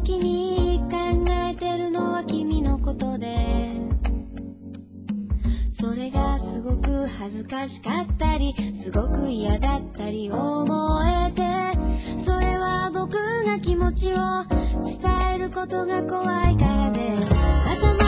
時に考えてるのは君のことで、それがすごく恥ずかしかったりすごく嫌だったり思えて、それは僕が気持ちを伝えることが怖いからで、頭